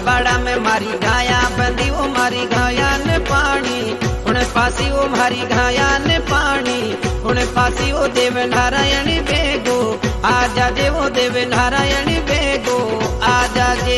बाड़ा में मारी गाया बंदी वो मारी गाया ने पानी उन्हें फांसी वो मारी गाया ने पानी उन्हें फांसी वो देव नारायण बेगो आजा जे वो देव नारायण बेगो आजा जे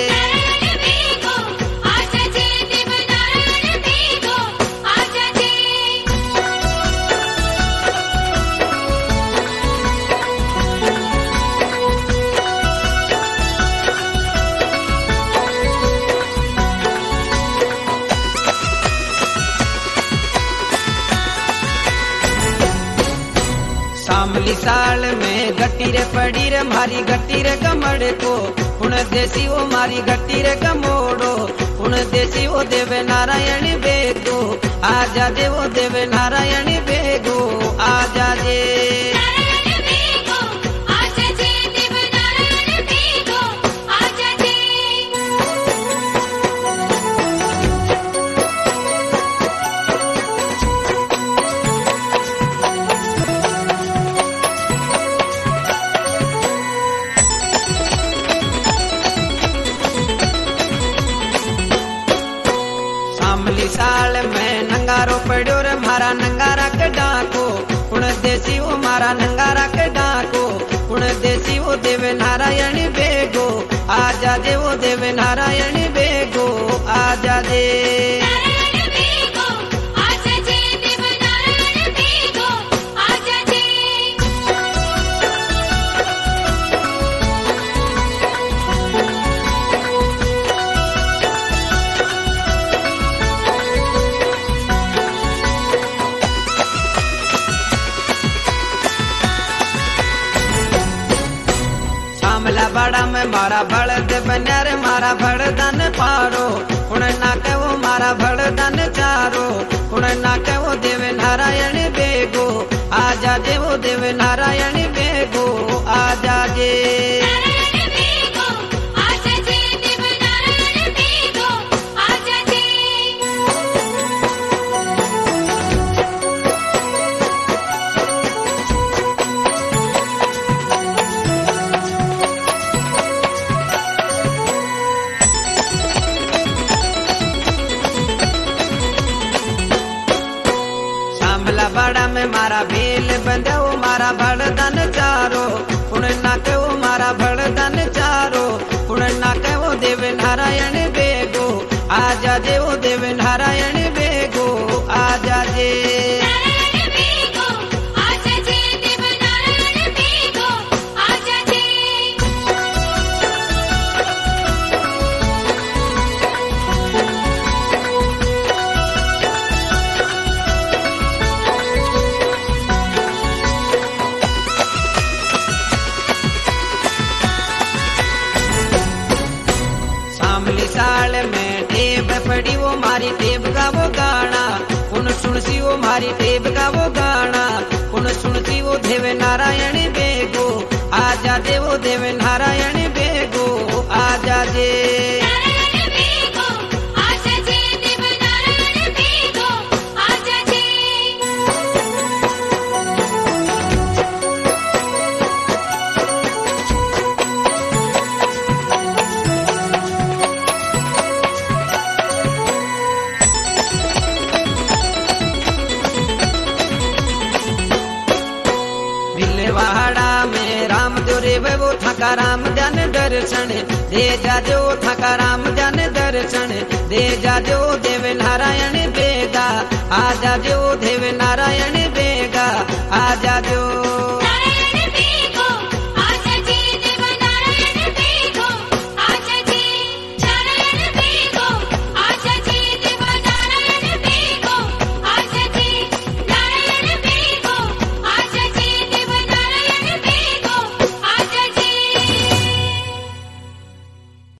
सामली साल में गट्टी रे पड़ी रे मारी गट्टी रे कमड़ को उन देसी वो मारी गट्टी रे कमोड़ो उन देसी वो देवे नारायण बेगो आजा जे वो देवे नारायण बेगो आजा जे साल में नंगारो पड़ो रे मारा नंगारा के डाको उन देसी वो मारा नंगारा के डाको उन देसी वो देवे नारायण बेगो आजा जे वो देवे नारायण बेगो आजा जे बाड़ा में मारा बड़द बन्या रे मारा बड़दन पारो उन नाके वो मारा बड़दन चारो उन नाके वो देवे नारायण बेगो आजा जे वो देवे नारायण बेगो आजा जे बाड़ा में मारा भेल बंदे वो मारा बड़दन चारो उन नाके वो मारा बड़दन चारो उन नाके वो देवे नारायण बेगो आजा जे वो देवे नारायण बेगो आजा जे साल में टेब पड़ी वो मारी टेब का वो गाना उन सुनसी वो मारी टेब का वो गाना उन सुनसी वो देवे नारायण बेगो आजा जे वो देवे नारायण बेगो आजा जे वो थका राम जन दर्शन दे जाजो थका राम जन दर्शन दे जाजो देव नारायण बेगा आजा जो देव नारायण बेगा आजा जो